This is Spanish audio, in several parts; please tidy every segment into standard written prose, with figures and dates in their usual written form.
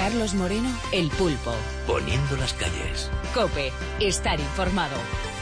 Carlos Moreno, El Pulpo. Poniendo las calles. COPE. Estar informado.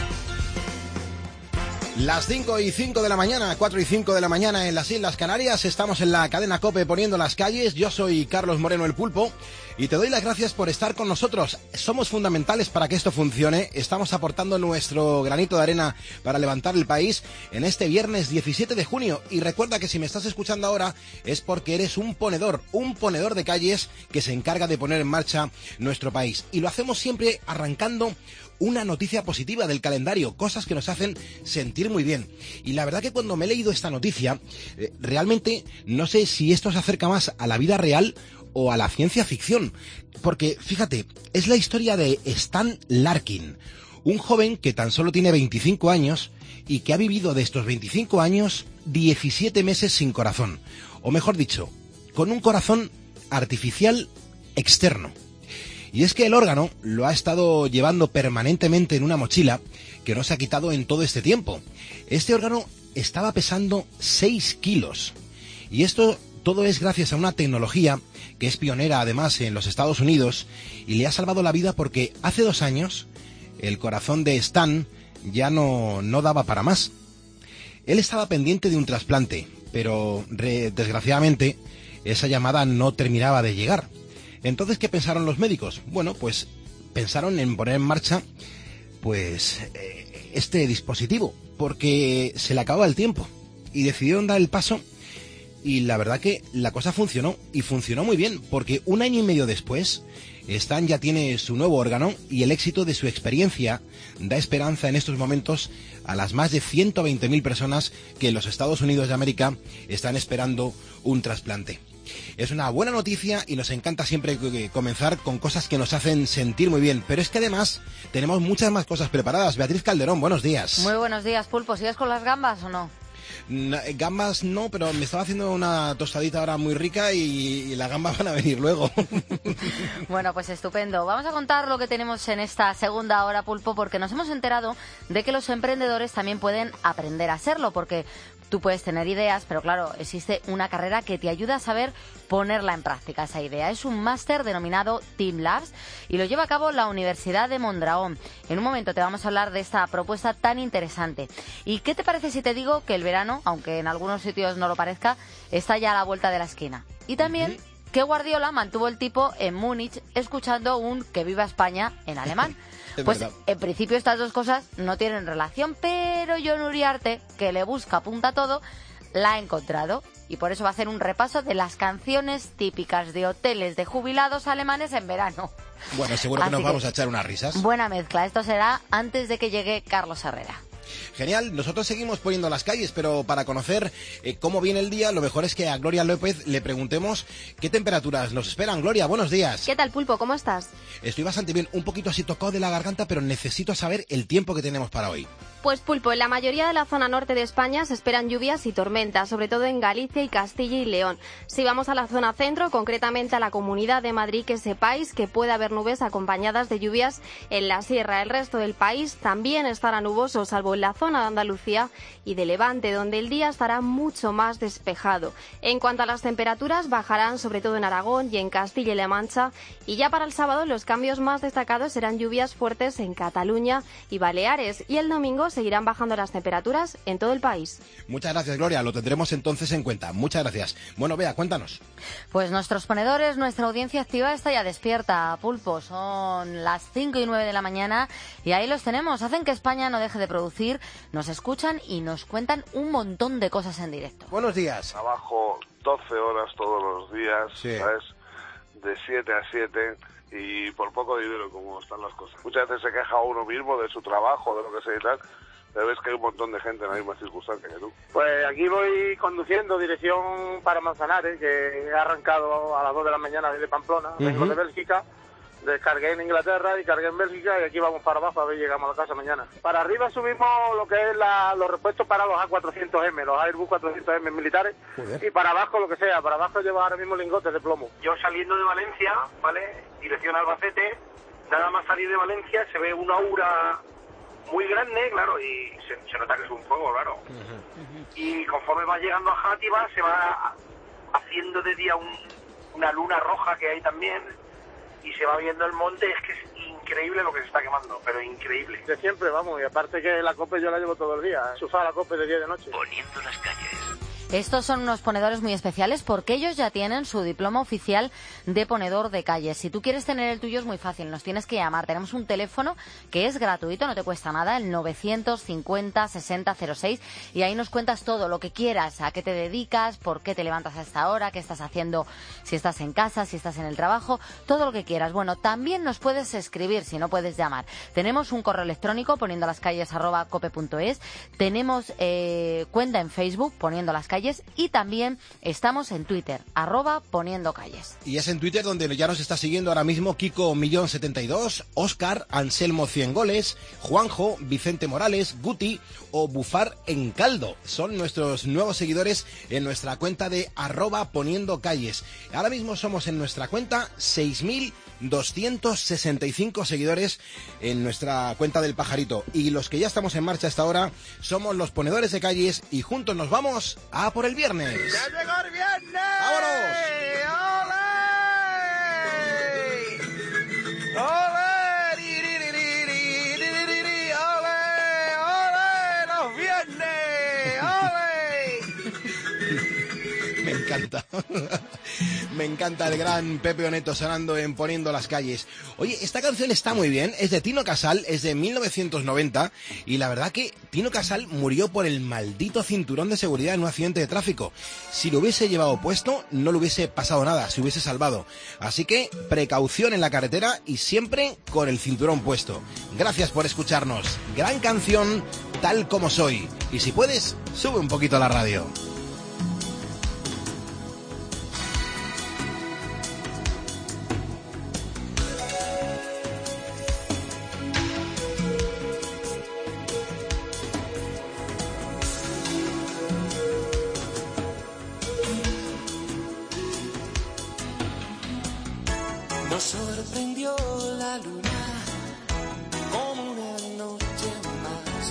Las 5:05 de la mañana, 4:05 de la mañana en las Islas Canarias. Estamos en la cadena COPE Poniendo las calles. Yo soy Carlos Moreno, El Pulpo, y te doy las gracias por estar con nosotros. Somos fundamentales para que esto funcione. Estamos aportando nuestro granito de arena para levantar el país en este viernes 17 de junio. Y recuerda que si me estás escuchando ahora es porque eres un ponedor de calles que se encarga de poner en marcha nuestro país. Y lo hacemos siempre arrancando una noticia positiva del calendario, cosas que nos hacen sentir muy bien. Y la verdad que cuando me he leído esta noticia, realmente no sé si esto se acerca más a la vida real o a la ciencia ficción. Porque, fíjate, es la historia de Stan Larkin, un joven que tan solo tiene 25 años y que ha vivido de estos 25 años 17 meses sin corazón. O mejor dicho, con un corazón artificial externo. Y es que el órgano lo ha estado llevando permanentemente en una mochila que no se ha quitado en todo este tiempo. Este órgano estaba pesando 6 kilos. Y esto todo es gracias a una tecnología que es pionera además en los Estados Unidos y le ha salvado la vida porque hace 2 años el corazón de Stan ya no daba para más. Él estaba pendiente de un trasplante, pero desgraciadamente esa llamada no terminaba de llegar. Entonces, ¿qué pensaron los médicos? Bueno, pues pensaron en poner en marcha este dispositivo, porque se le acababa el tiempo y decidieron dar el paso. Y la verdad que la cosa funcionó, y funcionó muy bien, porque 1 año y medio después, Stan ya tiene su nuevo órgano y el éxito de su experiencia da esperanza en estos momentos a las más de 120.000 personas que en los Estados Unidos de América están esperando un trasplante. Es una buena noticia y nos encanta siempre comenzar con cosas que nos hacen sentir muy bien. Pero es que además tenemos muchas más cosas preparadas. Beatriz Calderón, buenos días. Muy buenos días, Pulpo. ¿Sigues con las gambas o no? Gambas no, pero me estaba haciendo una tostadita ahora muy rica y las gambas van a venir luego. Bueno, pues estupendo. Vamos a contar lo que tenemos en esta segunda hora, Pulpo, porque nos hemos enterado de que los emprendedores también pueden aprender a serlo, porque tú puedes tener ideas, pero claro, existe una carrera que te ayuda a saber ponerla en práctica, esa idea. Es un máster denominado Team Labs y lo lleva a cabo la Universidad de Mondragón. En un momento te vamos a hablar de esta propuesta tan interesante. ¿Y qué te parece si te digo que el verano, aunque en algunos sitios no lo parezca, está ya a la vuelta de la esquina? Y también que Guardiola mantuvo el tipo en Múnich escuchando un "Que viva España" en alemán. Pues verdad. En principio estas dos cosas no tienen relación, pero Jon Uriarte, que le busca punta a todo, la ha encontrado. Y por eso va a hacer un repaso de las canciones típicas de hoteles de jubilados alemanes en verano. Bueno, seguro que nos vamos a echar unas risas. Buena mezcla. Esto será antes de que llegue Carlos Herrera. Genial, nosotros seguimos poniendo las calles, pero para conocer cómo viene el día, lo mejor es que a Gloria López le preguntemos qué temperaturas nos esperan. Gloria, buenos días. ¿Qué tal, Pulpo? ¿Cómo estás? Estoy bastante bien, un poquito así tocado de la garganta, pero necesito saber el tiempo que tenemos para hoy. Pues, Pulpo, en la mayoría de la zona norte de España se esperan lluvias y tormentas, sobre todo en Galicia y Castilla y León. Si vamos a la zona centro, concretamente a la Comunidad de Madrid, que sepáis que puede haber nubes acompañadas de lluvias en la sierra. El resto del país también estará nuboso, salvo en la zona de Andalucía y de Levante, donde el día estará mucho más despejado. En cuanto a las temperaturas, bajarán sobre todo en Aragón y en Castilla y La Mancha. Y ya para el sábado, los cambios más destacados serán lluvias fuertes en Cataluña y Baleares. Y el domingo seguirán bajando las temperaturas en todo el país. Muchas gracias, Gloria. Lo tendremos entonces en cuenta. Muchas gracias. Bueno, Bea, cuéntanos. Pues nuestros ponedores, nuestra audiencia activa está ya despierta, Pulpo. Son las 5:09 de la mañana y ahí los tenemos. Hacen que España no deje de producir, nos escuchan y nos cuentan un montón de cosas en directo. Buenos días. Trabajo 12 horas todos los días, sí. ¿Sabes? De 7 a 7 y por poco dinero, como están las cosas. Muchas veces se queja uno mismo de su trabajo, de lo que sea y tal, pero ves que hay un montón de gente en la misma circunstancia que tú. Pues aquí voy conduciendo dirección para Manzanares, que he arrancado a las 2 de la mañana desde Pamplona, vengo de Bélgica, descargué en Inglaterra y cargué en Bélgica y aquí vamos para abajo a ver si llegamos a la casa mañana. Para arriba subimos lo que es los repuestos para los A400M, los Airbus 400M militares. Joder. Y para abajo lo que sea, para abajo lleva ahora mismo lingotes de plomo. Yo saliendo de Valencia, ¿vale? Dirección Albacete, nada más salir de Valencia se ve una aura muy grande, claro, y se nota que es un fuego, claro. Y conforme va llegando a Játiva se va haciendo de día una luna roja que hay también. y se va viendo el monte, es que es increíble lo que se está quemando, pero increíble. De siempre, vamos, y aparte que la COPE yo la llevo todo el día, enchufada la COPE de día y de noche. Poniendo las calles. Estos son unos ponedores muy especiales porque ellos ya tienen su diploma oficial de ponedor de calles. Si tú quieres tener el tuyo es muy fácil, nos tienes que llamar. Tenemos un teléfono que es gratuito, no te cuesta nada, el 950 60 06, y ahí nos cuentas todo lo que quieras, a qué te dedicas, por qué te levantas a esta hora, qué estás haciendo, si estás en casa, si estás en el trabajo, todo lo que quieras. Bueno, también nos puedes escribir si no puedes llamar. Tenemos un correo electrónico poniendolascalles@cope.es, tenemos cuenta en Facebook Poniendo las Calles y también estamos en Twitter @poniendocalles. Y es en Twitter donde ya nos está siguiendo ahora mismo Kiko Millón 72, Óscar, Anselmo 100 goles, Juanjo, Vicente Morales, Guti o Bufar en Caldo. Son nuestros nuevos seguidores en nuestra cuenta de @poniendocalles. Ahora mismo somos en nuestra cuenta 6.265 seguidores en nuestra cuenta del Pajarito. Y los que ya estamos en marcha hasta ahora somos los ponedores de calles y juntos nos vamos a por el viernes. ¡Ya llegó el viernes! ¡Vámonos! ¡Ole! ¡Ole! ¡Ole! ¡Ole! ¡Los viernes! ¡Ole! Me encanta. Me encanta el gran Pepe Oneto sonando en Poniendo las Calles. Oye, esta canción está muy bien, es de Tino Casal, es de 1990 y la verdad que Tino Casal murió por el maldito cinturón de seguridad en un accidente de tráfico. Si lo hubiese llevado puesto, no le hubiese pasado nada, se hubiese salvado. Así que precaución en la carretera y siempre con el cinturón puesto. Gracias por escucharnos. Gran canción, Tal como soy. Y si puedes, sube un poquito la radio. Nos sorprendió la luna como una noche más.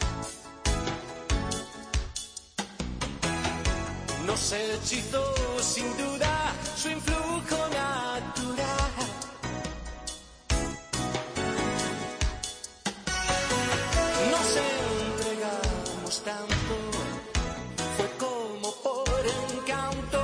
Nos hechizó sin duda su influjo natural. Nos entregamos tanto, fue como por encanto.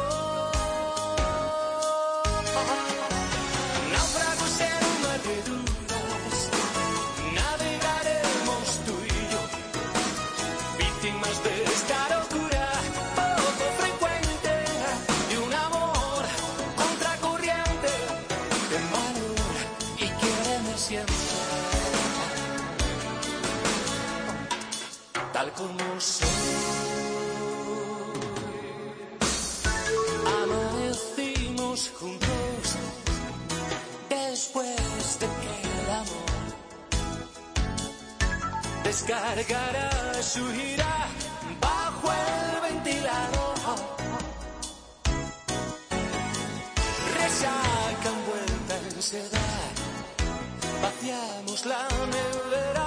Tal como soy, amanecimos juntos después de que el amor descargará su ira bajo el ventilador. Resaca envuelta en seda, vaciamos la nevera.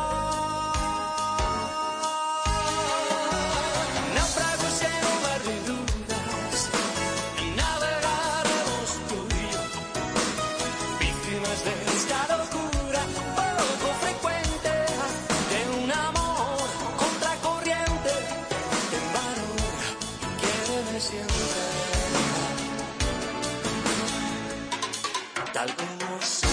Tal como soy.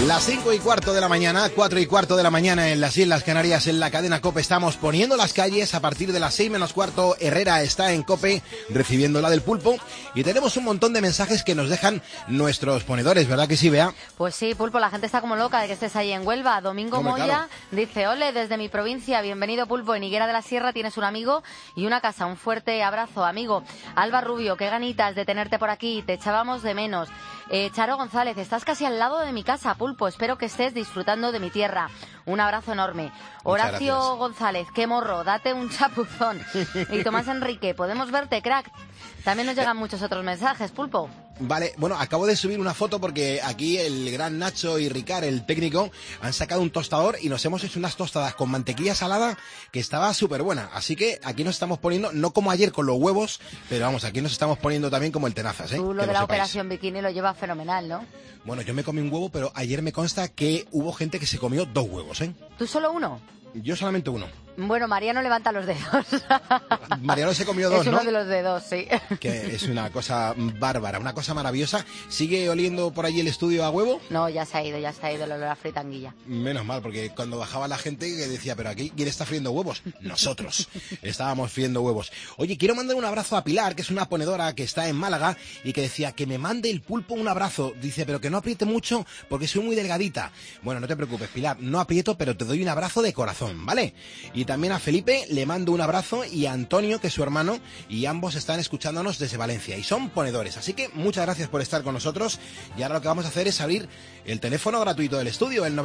Las 5:15 de la mañana, 4:15 de la mañana en las Islas Canarias, en la cadena COPE estamos poniendo las calles. A partir de las 6:15, Herrera está en COPE recibiendo la del pulpo. Y tenemos un montón de mensajes que nos dejan nuestros ponedores, ¿verdad que sí, Bea? Pues sí, Pulpo, la gente está como loca de que estés ahí en Huelva. Domingo Hombre, Moya claro. dice: ole, desde mi provincia, bienvenido, Pulpo. En Higuera de la Sierra tienes un amigo y una casa. Un fuerte abrazo, amigo. Alba Rubio, qué ganitas de tenerte por aquí, te echábamos de menos. Charo González, estás casi al lado de mi casa, Pulpo. Espero que estés disfrutando de mi tierra. Un abrazo enorme. Horacio gracias. González, qué morro, date un chapuzón. Y Tomás Enrique, podemos verte, crack. También nos llegan muchos otros mensajes, Pulpo. Vale, bueno, acabo de subir una foto porque aquí el gran Nacho y Ricard, el técnico, han sacado un tostador y nos hemos hecho unas tostadas con mantequilla salada que estaba súper buena. Así que aquí nos estamos poniendo, no como ayer con los huevos, pero vamos, aquí nos estamos poniendo también como el tenazas, ¿eh? Tú lo Que de lo la sepáis. operación bikini lo llevas fenomenal, ¿no? Bueno, yo me comí un huevo, pero ayer me consta que hubo gente que se comió 2 huevos, ¿eh? ¿Tú solo uno? Yo solamente uno. Bueno, Mariano levanta los dedos. Mariano se comió 2, Es uno ¿no? de los dedos, sí. Que es una cosa bárbara, una cosa maravillosa. ¿Sigue oliendo por allí el estudio a huevo? No, ya se ha ido el olor a fritanguilla. Menos mal, porque cuando bajaba la gente que decía, pero aquí, ¿quién está friendo huevos? Nosotros estábamos friendo huevos. Oye, quiero mandar un abrazo a Pilar, que es una ponedora que está en Málaga y que decía que me mande el pulpo un abrazo. Dice, pero que no apriete mucho porque soy muy delgadita. Bueno, no te preocupes, Pilar, no aprieto, pero te doy un abrazo de corazón, ¿vale? Y también a Felipe le mando un abrazo y a Antonio, que es su hermano, y ambos están escuchándonos desde Valencia y son ponedores. Así que muchas gracias por estar con nosotros y ahora lo que vamos a hacer es abrir el teléfono gratuito del estudio, el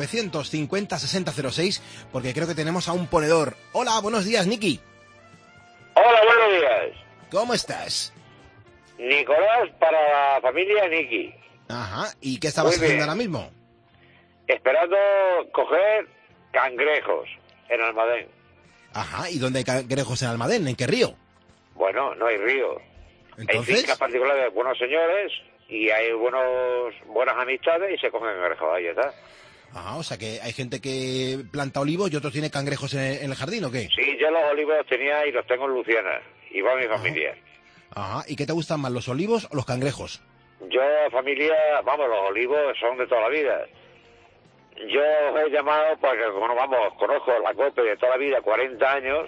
950-6006, porque creo que tenemos a un ponedor. Hola, buenos días, Niki. Hola, buenos días. ¿Cómo estás? Nicolás para la familia Niki. Ajá, ¿y qué estabas Muy bien. haciendo ahora mismo? Esperando coger cangrejos en Almadén. Ajá, ¿y dónde hay cangrejos en Almadén? ¿En qué río? Bueno, no hay río. Hay Entonces, fincas particulares de buenos señores y hay buenas amistades y se cogen cangrejos, ahí está. o sea que hay gente que planta olivos y otros tiene cangrejos en el jardín, ¿o qué? Sí, yo los olivos los tenía y los tengo en Luciana. Y va mi familia. Ajá, ¿y qué te gustan más, los olivos o los cangrejos? Yo, familia, vamos, los olivos son de toda la vida. Yo os he llamado porque, bueno, vamos, conozco la COPE de toda la vida, 40 años.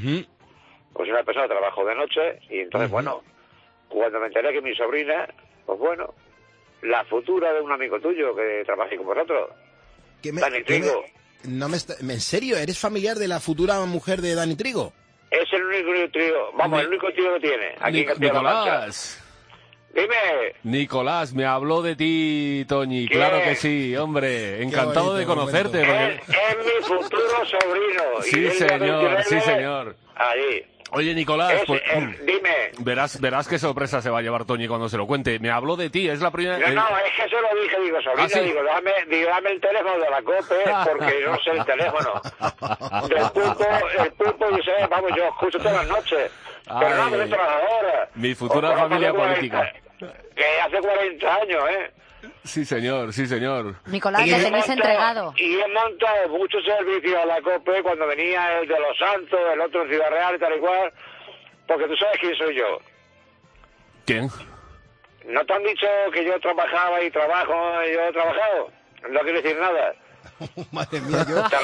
Pues soy una persona que trabajo de noche y entonces, bueno, cuando me enteré que mi sobrina, pues bueno, la futura de un amigo tuyo que trabaja con vosotros, Dani Trigo, ¿En serio? ¿Eres familiar de la futura mujer de Dani Trigo? es el único tío, vamos, el único tío que tiene aquí en Castilla-La Mancha. Nicolás. Dime. Nicolás, me habló de ti, Toñi. Claro que sí, hombre. Encantado de conocerte. Es mi futuro sobrino. Sí, Y él señor, va a sí, señor. Allí. Oye, Nicolás, pues, dime. verás qué sorpresa se va a llevar Toñi cuando se lo cuente. Me habló de ti, es la primera... No, es que se lo dije, digo, sobrino, ¿sí? digo, dame el teléfono de la COPE, porque yo no sé el teléfono. El pulpo dice, vamos, yo escucho todas las noches. Pero no, me trabajadora. Mi futura familia política. Que hace 40 años, ¿eh? Sí, señor, sí, señor. Nicolás, le tenéis entregado. Y he montado muchos servicios a la COPE cuando venía el de Los Santos, el otro en Ciudad Real y tal y cual, porque tú sabes quién soy yo. ¿Quién? ¿No te han dicho que yo trabajaba y trabajo y yo he trabajado? No quiero decir nada. Madre mía,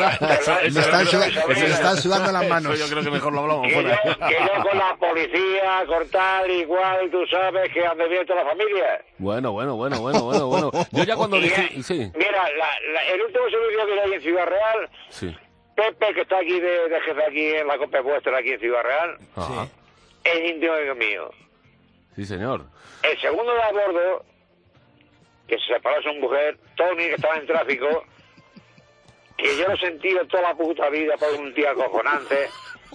me están sudando las manos. Yo creo que mejor lo hablamos Que fuera. yo con la policía, cortar igual, tú sabes que han abierto la familia. Bueno. Yo ya cuando dije... Sí, Mira, el último servicio que hay en Ciudad Real, sí. Pepe, que está aquí de jefe aquí en la COPE vuestra, aquí en Ciudad Real, Ajá. es íntimo mío. Sí, señor. El segundo de a bordo, que se separó de su mujer, Tony, que estaba en tráfico, que yo lo he sentido toda la puta vida por un tío acojonante.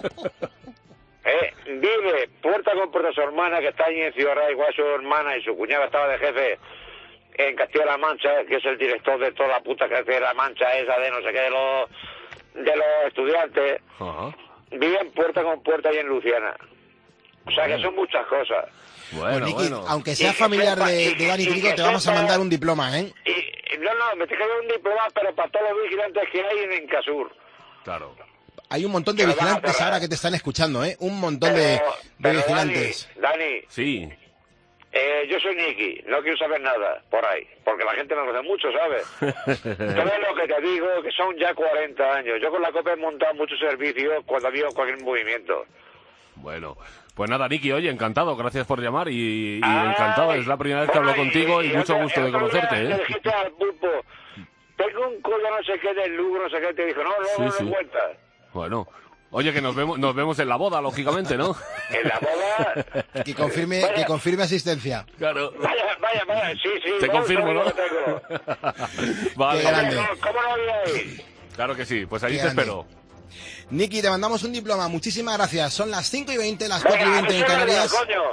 Vive puerta con puerta su hermana, que está allí en Ciudad Real, igual su hermana y su cuñada estaba de jefe en Castilla-La Mancha, que es el director de toda la puta Castilla-La Mancha esa de no sé qué, de los estudiantes. Ajá. Viven puerta con puerta ahí en Luciana. O sea que son muchas cosas. Pues, Niki, aunque sea familiar de Dani Trigo, te vamos a mandar un diploma, ¿eh? No, me estoy cayendo un diploma, pero para todos los vigilantes que hay en Encasur. Claro. Hay un montón de vigilantes ahora que te están escuchando, ¿eh? Un montón de vigilantes. Dani, sí. Yo soy Nicky, no quiero saber nada por ahí, porque la gente me conoce mucho, ¿sabes? Todo lo que te digo, que son ya 40 años. Yo con la COPE he montado muchos servicios cuando había cualquier movimiento. Bueno, pues nada, Nicky, oye, encantado, gracias por llamar y encantado, es la primera vez que hablo contigo y mucho gusto de conocerte, ¿eh? Le dijiste al pulpo, tengo un collar no sé qué del Lugo, no sé qué, te dijo, no cuenta. Bueno, oye, que nos vemos en la boda, lógicamente, ¿no? En la boda... Que confirme asistencia. Claro. Vaya, sí. Te confirmo, ¿no? Vale. Qué grande. ¿Cómo no voy a ir? Claro que sí, pues allí Qué te grande. espero. Nicky, te mandamos un diploma. Muchísimas gracias. Son las 5:20, las 4:20 en Canarias.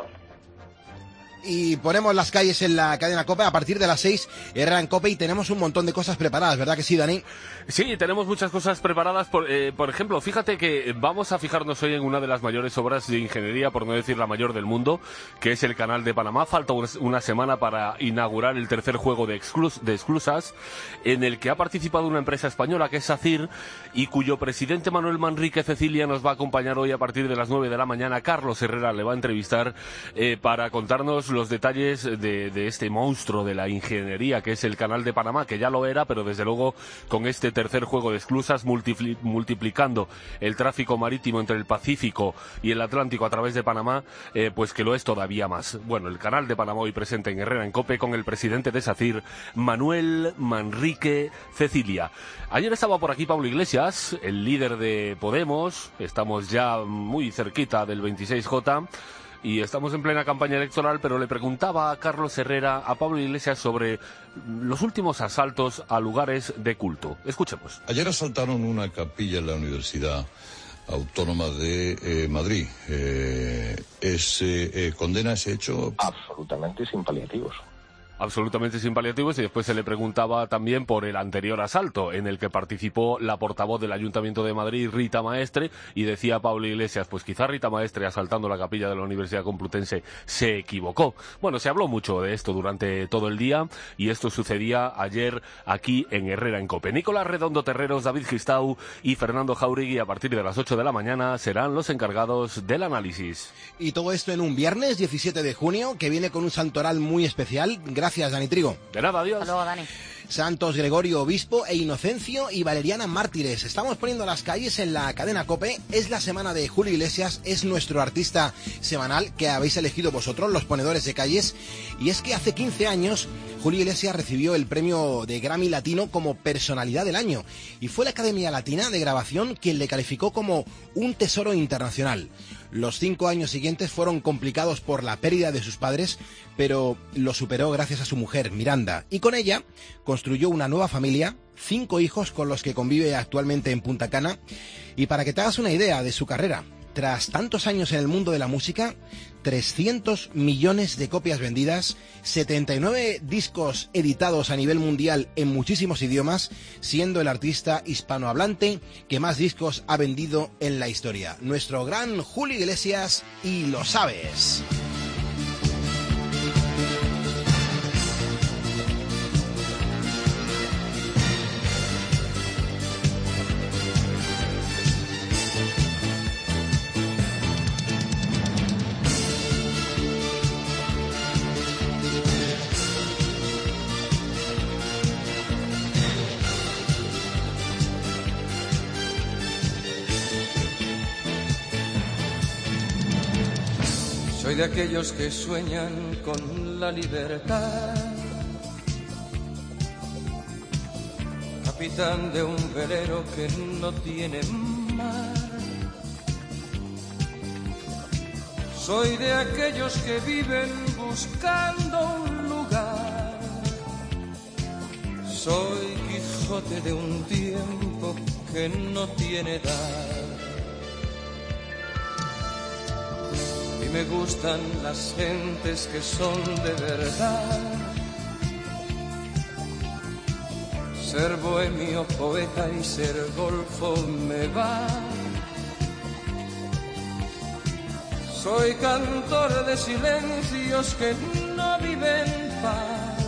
Y ponemos las calles en la cadena COPE a partir de las 6, Herrera en COPE, y tenemos un montón de cosas preparadas, ¿verdad que sí, Dani? Sí, tenemos muchas cosas preparadas. Por ejemplo, fíjate que vamos a fijarnos hoy en una de las mayores obras de ingeniería, por no decir la mayor del mundo, que es el Canal de Panamá. Falta una semana para inaugurar el tercer juego de esclusas, en el que ha participado una empresa española que es SACIR, y cuyo presidente Manuel Manrique Cecilia nos va a acompañar hoy a partir de las 9 de la mañana. Carlos Herrera le va a entrevistar para contarnos los detalles de este monstruo de la ingeniería que es el Canal de Panamá, que ya lo era, pero desde luego con este tercer juego de esclusas multiplicando el tráfico marítimo entre el Pacífico y el Atlántico a través de Panamá, pues que lo es todavía más. Bueno, el Canal de Panamá hoy presente en Herrera en COPE con el presidente de SACIR, Manuel Manrique Cecilia. Ayer estaba por aquí Pablo Iglesias, el líder de Podemos. Estamos ya muy cerquita del 26J y estamos en plena campaña electoral, pero le preguntaba a Carlos Herrera, a Pablo Iglesias, sobre los últimos asaltos a lugares de culto. Escuchemos. Ayer asaltaron una capilla en la Universidad Autónoma de Madrid. ¿Condena ese hecho? Absolutamente sin paliativos. Absolutamente sin paliativos, y después se le preguntaba también por el anterior asalto en el que participó la portavoz del Ayuntamiento de Madrid, Rita Maestre, y decía Pablo Iglesias, pues quizá Rita Maestre asaltando la capilla de la Universidad Complutense se equivocó. Bueno, se habló mucho de esto durante todo el día y esto sucedía ayer aquí en Herrera en COPE. Nicolás Redondo Terreros, David Gistau y Fernando Jauregui a partir de las 8 de la mañana serán los encargados del análisis. Y todo esto en un viernes 17 de junio que viene con un santoral muy especial. Gracias, Dani Trigo. De nada, adiós. Hasta luego, Dani. Santos Gregorio Obispo e Inocencio y Valeriana Mártires. Estamos poniendo las calles en la cadena COPE. Es la semana de Julio Iglesias, es nuestro artista semanal que habéis elegido vosotros, los ponedores de calles. Y es que hace 15 años Julio Iglesias recibió el premio de Grammy Latino como Personalidad del Año. Y fue la Academia Latina de Grabación quien le calificó como un tesoro internacional. Los 5 años siguientes fueron complicados por la pérdida de sus padres, pero lo superó gracias a su mujer, Miranda, y con ella construyó una nueva familia, 5 hijos con los que convive actualmente en Punta Cana. Y para que te hagas una idea de su carrera, tras tantos años en el mundo de la música, 300 millones de copias vendidas, 79 discos editados a nivel mundial en muchísimos idiomas, siendo el artista hispanohablante que más discos ha vendido en la historia. Nuestro gran Julio Iglesias, y lo sabes. Soy de aquellos que sueñan con la libertad, capitán de un velero que no tiene mar. Soy de aquellos que viven buscando un lugar. Soy Quijote de un tiempo que no tiene edad. Y me gustan las gentes que son de verdad. Ser bohemio, poeta y ser golfo me va. Soy cantor de silencios que no viven paz,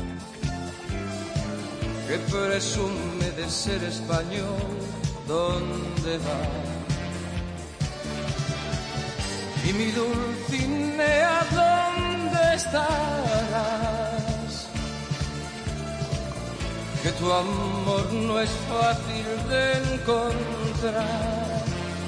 que presume de ser español, ¿dónde va? Y mi Dulcinea, ¿dónde estarás, que tu amor no es fácil de encontrar.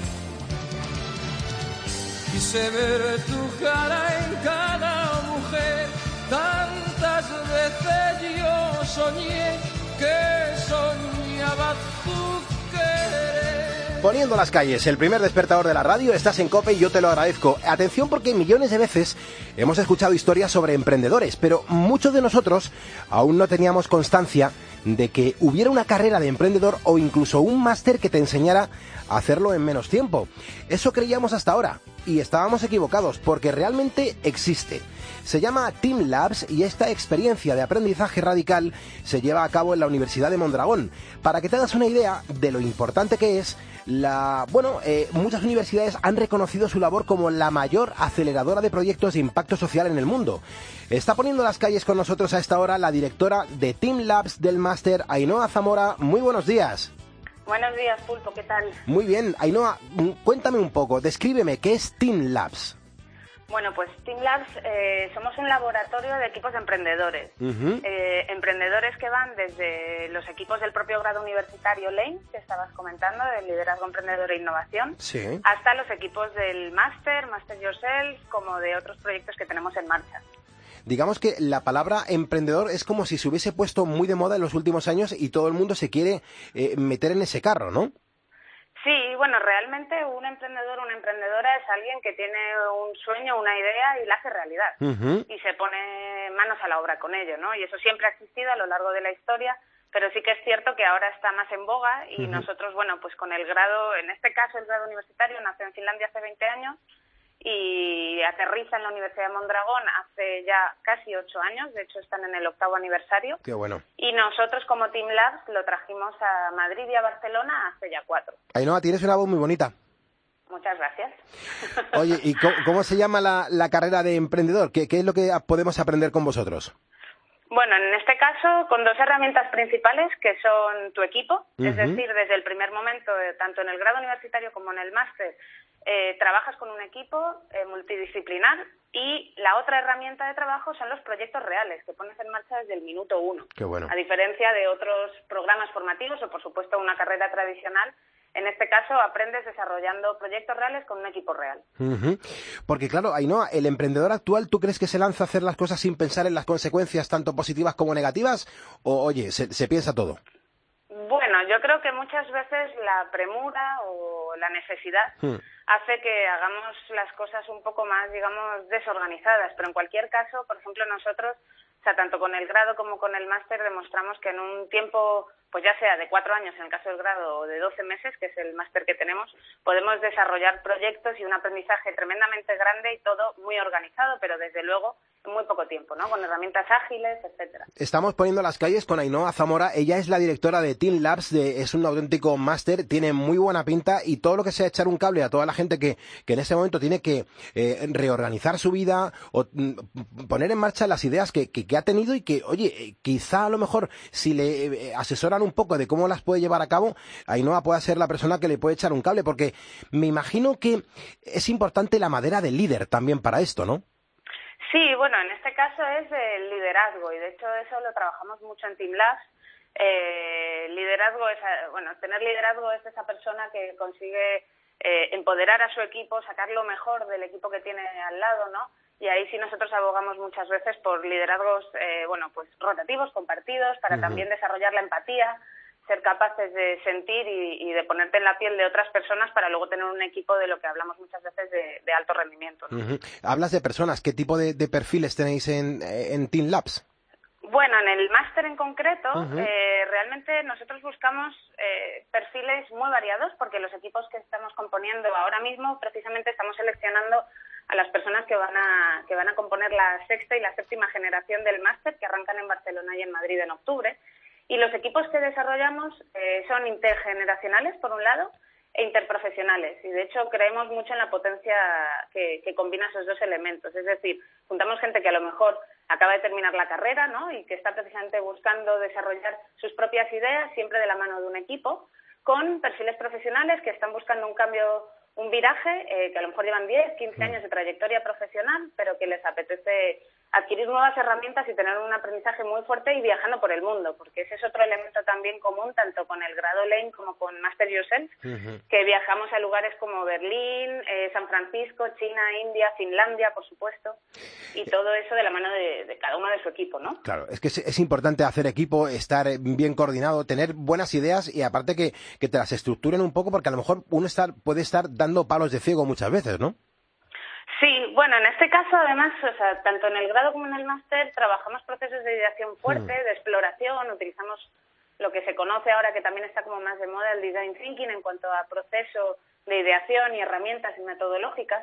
Quise ver tu cara en cada mujer, tantas veces yo soñé que soñaba tu querer. Poniendo las calles, el primer despertador de la radio, estás en COPE y yo te lo agradezco. Atención, porque millones de veces hemos escuchado historias sobre emprendedores, pero muchos de nosotros aún no teníamos constancia de que hubiera una carrera de emprendedor o incluso un máster que te enseñara a hacerlo en menos tiempo. Eso creíamos hasta ahora y estábamos equivocados, porque realmente existe. Se llama Team Labs y esta experiencia de aprendizaje radical se lleva a cabo en la Universidad de Mondragón. Para que te hagas una idea de lo importante que es, muchas universidades han reconocido su labor como la mayor aceleradora de proyectos de impacto social en el mundo. Está poniendo las calles con nosotros a esta hora la directora de Team Labs del máster, Ainhoa Zamora. Muy buenos días. Buenos días, Pulpo, ¿qué tal? Muy bien, Ainhoa, cuéntame un poco, descríbeme, ¿qué es Team Labs? Bueno, pues Team Labs somos un laboratorio de equipos de emprendedores. Emprendedores que van desde los equipos del propio grado universitario Lane, que estabas comentando, del liderazgo emprendedor e innovación, sí, hasta los equipos del Master Yourself, como de otros proyectos que tenemos en marcha. Digamos que la palabra emprendedor es como si se hubiese puesto muy de moda en los últimos años y todo el mundo se quiere meter en ese carro, ¿no? Sí, bueno, realmente un emprendedor, una emprendedora es alguien que tiene un sueño, una idea y la hace realidad. Y se pone manos a la obra con ello, ¿no? Y eso siempre ha existido a lo largo de la historia, pero sí que es cierto que ahora está más en boga y nosotros, bueno, pues con el grado, en este caso el grado universitario, nació en Finlandia hace 20 años y aterriza en la Universidad de Mondragón hace ya casi 8 años, de hecho están en el 8º aniversario. Qué bueno. Y nosotros como Team Labs lo trajimos a Madrid y a Barcelona hace ya 4. Ainhoa, tienes una voz muy bonita. Muchas gracias. Oye, ¿y cómo se llama la carrera de emprendedor? ¿Qué es lo que podemos aprender con vosotros? Bueno, en este caso, con 2 herramientas principales, que son tu equipo, es decir, desde el primer momento, tanto en el grado universitario como en el máster, trabajas con un equipo multidisciplinar, y la otra herramienta de trabajo son los proyectos reales, que pones en marcha desde el minuto 1. Qué bueno. A diferencia de otros programas formativos o, por supuesto, una carrera tradicional, en este caso aprendes desarrollando proyectos reales con un equipo real. Porque claro, Ainhoa, el emprendedor actual, ¿tú crees que se lanza a hacer las cosas sin pensar en las consecuencias tanto positivas como negativas? O, oye, se piensa todo. Bueno, yo creo que muchas veces la premura o la necesidad hace que hagamos las cosas un poco más, digamos, desorganizadas. Pero en cualquier caso, por ejemplo, nosotros, o sea, tanto con el grado como con el máster, demostramos que en un tiempo, pues ya sea de 4 años en el caso del grado o de 12 meses, que es el máster que tenemos, podemos desarrollar proyectos y un aprendizaje tremendamente grande y todo muy organizado, pero desde luego en muy poco tiempo, ¿no? Con herramientas ágiles, etcétera. Estamos poniendo las calles con Ainhoa Zamora. Ella es la directora de Team Labs, es un auténtico máster, tiene muy buena pinta, y todo lo que sea echar un cable a toda la gente que en ese momento tiene que reorganizar su vida o poner en marcha las ideas que ha tenido y que, oye, quizá a lo mejor si le asesoran un poco de cómo las puede llevar a cabo, Ainhoa pueda ser la persona que le puede echar un cable, porque me imagino que es importante la madera del líder también para esto, ¿no? Sí, bueno, en este caso es el liderazgo, y de hecho eso lo trabajamos mucho en Team Labs. Liderazgo es, tener liderazgo es esa persona que consigue empoderar a su equipo, sacar lo mejor del equipo que tiene al lado, ¿no? Y ahí sí nosotros abogamos muchas veces por liderazgos, rotativos, compartidos, para también desarrollar la empatía, ser capaces de sentir y de ponerte en la piel de otras personas para luego tener un equipo de lo que hablamos muchas veces de alto rendimiento, ¿no? Hablas de personas, ¿qué tipo de perfiles tenéis en Team Labs? Bueno, en el máster en concreto, realmente nosotros buscamos perfiles muy variados, porque los equipos que estamos componiendo ahora mismo precisamente estamos seleccionando a las personas que van a componer la 6ª y la 7ª generación del máster, que arrancan en Barcelona y en Madrid en octubre. Y los equipos que desarrollamos son intergeneracionales, por un lado, e interprofesionales. Y de hecho creemos mucho en la potencia que combina esos dos elementos. Es decir, juntamos gente que a lo mejor acaba de terminar la carrera, ¿no? Y que está precisamente buscando desarrollar sus propias ideas, siempre de la mano de un equipo, con perfiles profesionales que están buscando un cambio, un viraje, que a lo mejor llevan 10, 15 años de trayectoria profesional, pero que les apetece adquirir nuevas herramientas y tener un aprendizaje muy fuerte y viajando por el mundo, porque ese es otro elemento también común tanto con el grado Lane como con Master Yourself, que viajamos a lugares como Berlín, San Francisco, China, India, Finlandia, por supuesto, y todo eso de la mano de cada uno de su equipo, ¿no? Claro, es que es importante hacer equipo, estar bien coordinado, tener buenas ideas y aparte que te las estructuren un poco, porque a lo mejor uno puede estar dando palos de ciego muchas veces, ¿no? Sí, bueno, en este caso además, o sea, tanto en el grado como en el máster trabajamos procesos de ideación fuerte, de exploración, utilizamos lo que se conoce ahora que también está como más de moda, el design thinking en cuanto a proceso de ideación y herramientas y metodológicas.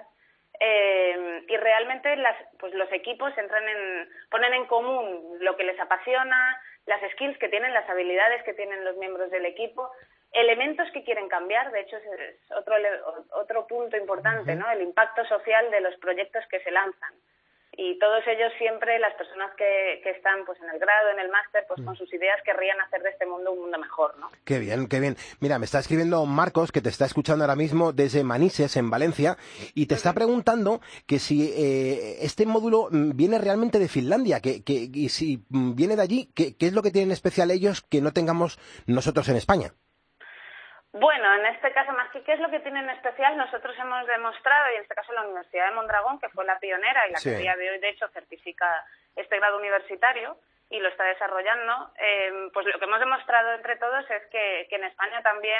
Y realmente los equipos ponen en común lo que les apasiona, las skills que tienen, las habilidades que tienen los miembros del equipo, elementos que quieren cambiar. De hecho, es otro punto importante, ¿no? El impacto social de los proyectos que se lanzan. Y todos ellos siempre, las personas que están pues en el grado, en el máster, pues con sus ideas querrían hacer de este mundo un mundo mejor, ¿no? Qué bien, qué bien. Mira, me está escribiendo Marcos, que te está escuchando ahora mismo desde Manises, en Valencia, y te está preguntando que si este módulo viene realmente de Finlandia, y si viene de allí, ¿qué es lo que tienen especial ellos que no tengamos nosotros en España? Bueno, en este caso, más que qué es lo que tienen especial, nosotros hemos demostrado, y en este caso la Universidad de Mondragón, que fue la pionera y la que a día de hoy, de hecho, certifica este grado universitario y lo está desarrollando, pues lo que hemos demostrado entre todos es que en España también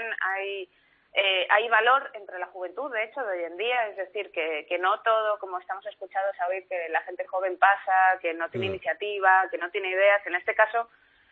hay valor entre la juventud, de hecho, de hoy en día, es decir, que no todo, como estamos escuchados a oír, que la gente joven pasa, que no tiene iniciativa, que no tiene ideas. En este caso,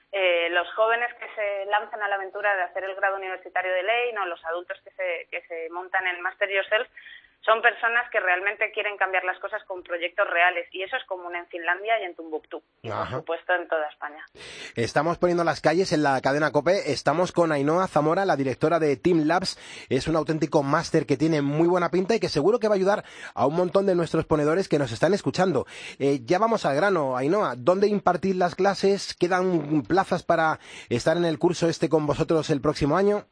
los jóvenes que se lanzan a la aventura de hacer el grado universitario de Lane o los adultos que se montan en Master Yourself son personas que realmente quieren cambiar las cosas con proyectos reales, y eso es común en Finlandia y en Tumbuctú, y por supuesto en toda España. Estamos poniendo las calles en la cadena COPE, estamos con Ainhoa Zamora, la directora de Team Labs. Es un auténtico máster que tiene muy buena pinta y que seguro que va a ayudar a un montón de nuestros ponedores que nos están escuchando. Ya vamos al grano, Ainhoa, ¿dónde impartir las clases? ¿Quedan plazas para estar en el curso con vosotros el próximo año?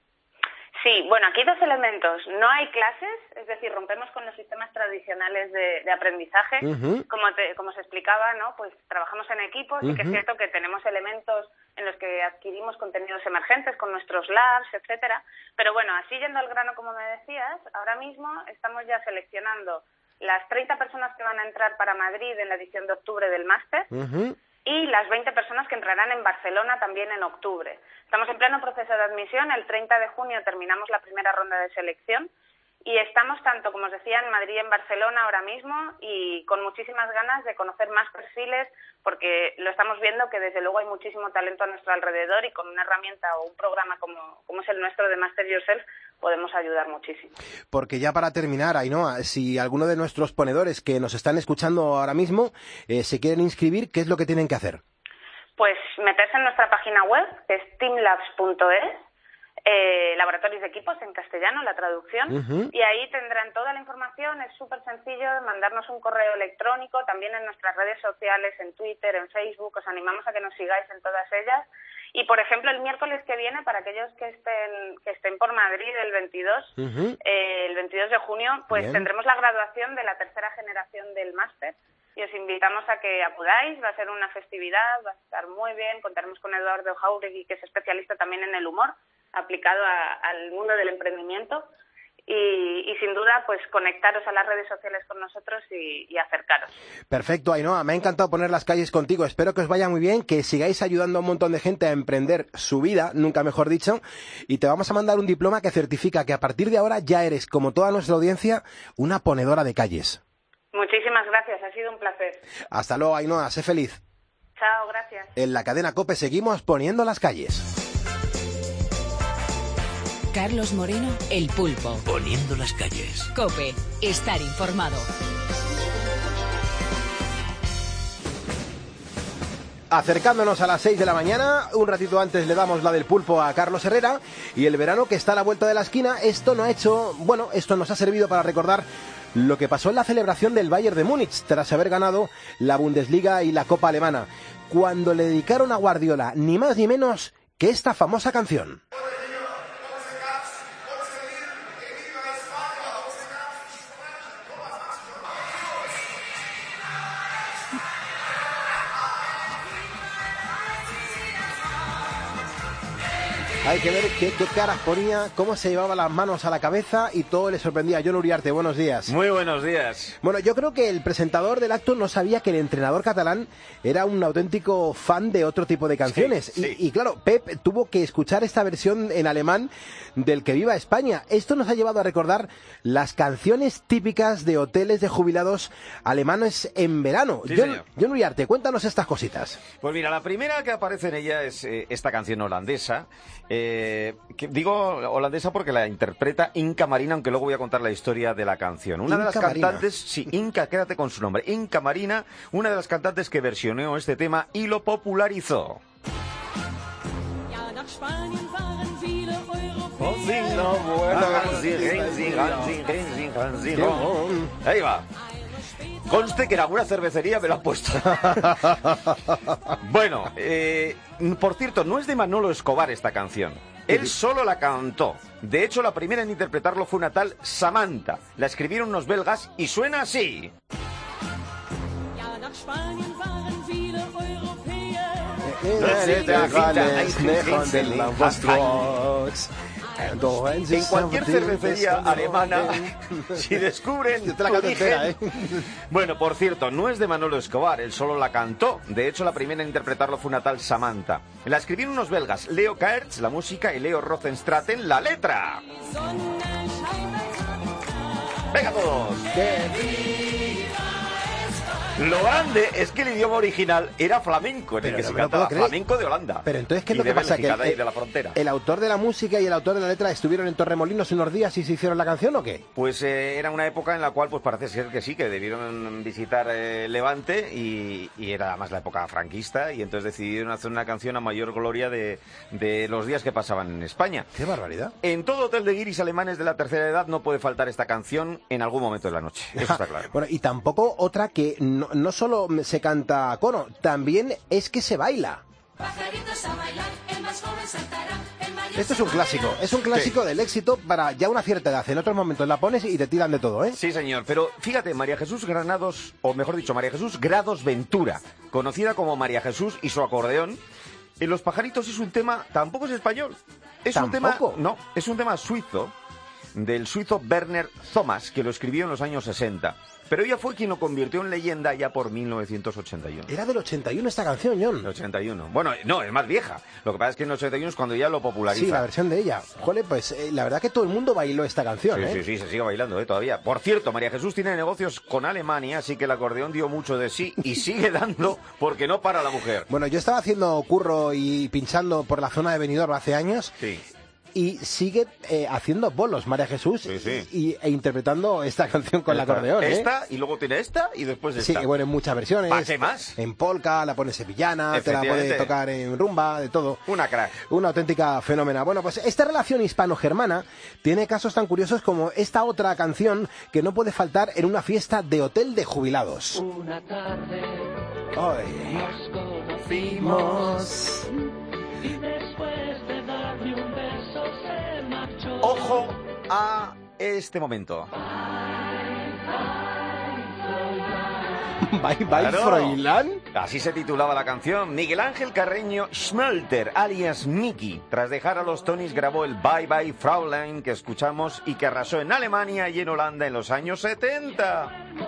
Sí, bueno, aquí dos elementos. No hay clases, es decir, rompemos con los sistemas tradicionales de aprendizaje. Como se explicaba, ¿no? Pues trabajamos en equipo, sí que es cierto que tenemos elementos en los que adquirimos contenidos emergentes con nuestros labs, etcétera. Pero bueno, así yendo al grano, como me decías, ahora mismo estamos ya seleccionando las 30 personas que van a entrar para Madrid en la edición de octubre del máster. Y las 20 personas que entrarán en Barcelona también en octubre. Estamos en pleno proceso de admisión. El 30 de junio terminamos la primera ronda de selección y estamos tanto, como os decía, en Madrid y en Barcelona ahora mismo, y con muchísimas ganas de conocer más perfiles, porque lo estamos viendo que desde luego hay muchísimo talento a nuestro alrededor, y con una herramienta o un programa como es el nuestro de Master Yourself podemos ayudar muchísimo. Porque ya para terminar, Ainhoa, si alguno de nuestros ponedores que nos están escuchando ahora mismo se quieren inscribir, ¿qué es lo que tienen que hacer? Pues meterse en nuestra página web, que es teamlabs.es, laboratorios de equipos en castellano, la traducción, y ahí tendrán toda la información. Es súper sencillo mandarnos un correo electrónico, también en nuestras redes sociales, en Twitter, en Facebook. Os animamos a que nos sigáis en todas ellas. Y, por ejemplo, el miércoles que viene, para aquellos que estén por Madrid el 22 de junio, pues tendremos la graduación de la tercera generación del máster, y os invitamos a que acudáis. Va a ser una festividad, va a estar muy bien. Contaremos con Eduardo Jauregui, que es especialista también en el humor aplicado al mundo del emprendimiento, y sin duda pues conectaros a las redes sociales con nosotros y acercaros. Perfecto, Ainhoa, me ha encantado poner las calles contigo. Espero que os vaya muy bien, que sigáis ayudando a un montón de gente a emprender su vida, nunca mejor dicho, y te vamos a mandar un diploma que certifica que a partir de ahora ya eres, como toda nuestra audiencia, una ponedora de calles. Muchísimas gracias, ha sido un placer. Hasta luego, Ainhoa, sé feliz. Chao, gracias. En la cadena COPE seguimos poniendo las calles. Carlos Moreno, El Pulpo. Poniendo las calles. COPE, estar informado. Acercándonos a las 6 de la mañana, un ratito antes le damos la del pulpo a Carlos Herrera, y el verano que está a la vuelta de la esquina, esto nos ha servido para recordar lo que pasó en la celebración del Bayern de Múnich tras haber ganado la Bundesliga y la Copa Alemana, cuando le dedicaron a Guardiola ni más ni menos que esta famosa canción. Hay que ver qué caras ponía, cómo se llevaba las manos a la cabeza y todo le sorprendía. John Uriarte, buenos días. Muy buenos días. Bueno, yo creo que el presentador del acto no sabía que el entrenador catalán era un auténtico fan de otro tipo de canciones. Sí. Y claro, Pep tuvo que escuchar esta versión en alemán del Que Viva España. Esto nos ha llevado a recordar las canciones típicas de hoteles de jubilados alemanes en verano. Sí, señor. John Uriarte, cuéntanos estas cositas. Pues mira, la primera que aparece en ella es esta canción holandesa. Digo holandesa porque la interpreta Inca Marina, aunque luego voy a contar la historia de la canción. Una de las cantantes, sí, Inca, quédate con su nombre, Inca Marina, una de las cantantes que versioneó este tema y lo popularizó. Ahí va. Conste que en alguna cervecería me lo han puesto. Bueno, por cierto, no es de Manolo Escobar esta canción. Él solo la cantó. De hecho, la primera en interpretarlo fue una tal Samantha. La escribieron unos belgas y suena así. En cualquier cervecería alemana, si descubren tu origen... Bueno, por cierto, no es de Manolo Escobar, él solo la cantó. De hecho, la primera en interpretarlo fue una tal Samantha. La escribieron unos belgas, Leo Kaerts, la música, y Leo Rosenstraten, la letra. ¡Venga todos! Lo grande es que el idioma original era flamenco, en el que se cantaba flamenco de Holanda. Pero entonces, ¿qué es lo que pasa? Bélgica, de la frontera. ¿El autor de la música y el autor de la letra estuvieron en Torremolinos unos días y se hicieron la canción o qué? Pues era una época en la cual pues parece ser que sí, que debieron visitar Levante y era además la época franquista y entonces decidieron hacer una canción a mayor gloria de los días que pasaban en España. ¡Qué barbaridad! En todo hotel de guiris alemanes de la tercera edad no puede faltar esta canción en algún momento de la noche, eso está claro. Bueno, y tampoco otra que no solo se canta a coro, también es que se baila. Esto es un clásico del éxito para ya una cierta edad. En otros momentos la pones y te tiran de todo, ¿eh? Sí, señor, pero fíjate, María Jesús Granados, o mejor dicho, María Jesús Grados Ventura, conocida como María Jesús y su acordeón, en Los Pajaritos es un tema, tampoco es español, es un tema suizo, del suizo Werner Thomas, que lo escribió en los años 60. Pero ella fue quien lo convirtió en leyenda ya por 1981. Era del 81 esta canción, John. El 81. Bueno, no, es más vieja. Lo que pasa es que en el 81 es cuando ya lo populariza. Sí, la versión de ella. Jole, pues la verdad que todo el mundo bailó esta canción, Sí, se sigue bailando, todavía. Por cierto, María Jesús tiene negocios con Alemania, así que el acordeón dio mucho de sí y sigue dando porque no para la mujer. Bueno, yo estaba haciendo curro y pinchando por la zona de Benidorm hace años. Sí. Y sigue haciendo bolos, María Jesús, e interpretando esta canción con el acordeón. Esta, y luego tiene esta, y después esta. Sí, bueno, en muchas versiones. ¿Para qué más? En polka, la pone sevillana, te la puede tocar en rumba, de todo. Una crack. Una auténtica fenómena. Bueno, pues esta relación hispano-germana tiene casos tan curiosos como esta otra canción que no puede faltar en una fiesta de hotel de jubilados. Una tarde nos conocimos y después de darme un beso se marchó. Ojo a este momento. Bye bye, Froilán. Así se titulaba la canción. Miguel Ángel Carreño Schmelter, alias Mickey, tras dejar a los Tonys grabó el Bye Bye Fraulein que escuchamos y que arrasó en Alemania y en Holanda en los años 70.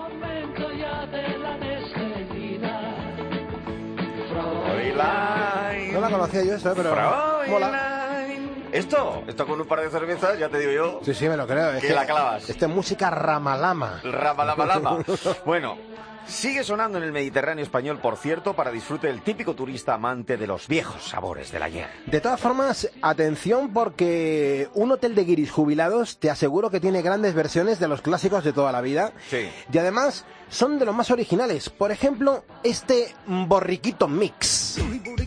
Fräulein. No la conocía yo esta, pero mola. Esto con un par de cervezas, ya te digo yo. Sí, me lo creo. Es que la clavas. Esta es música ramalama. Ramalama. Bueno, sigue sonando en el Mediterráneo español, por cierto, para disfrute del típico turista amante de los viejos sabores del ayer. De todas formas, atención porque un hotel de guiris jubilados te aseguro que tiene grandes versiones de los clásicos de toda la vida. Sí. Y además son de los más originales. Por ejemplo, este Borriquito Mix.